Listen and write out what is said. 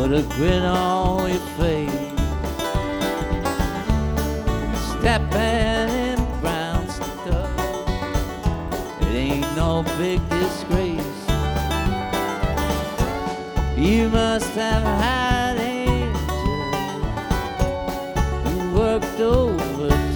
put a grin on your face. Stepping in brown stuff, it ain't no big disgrace. You must have had angels who worked overtime.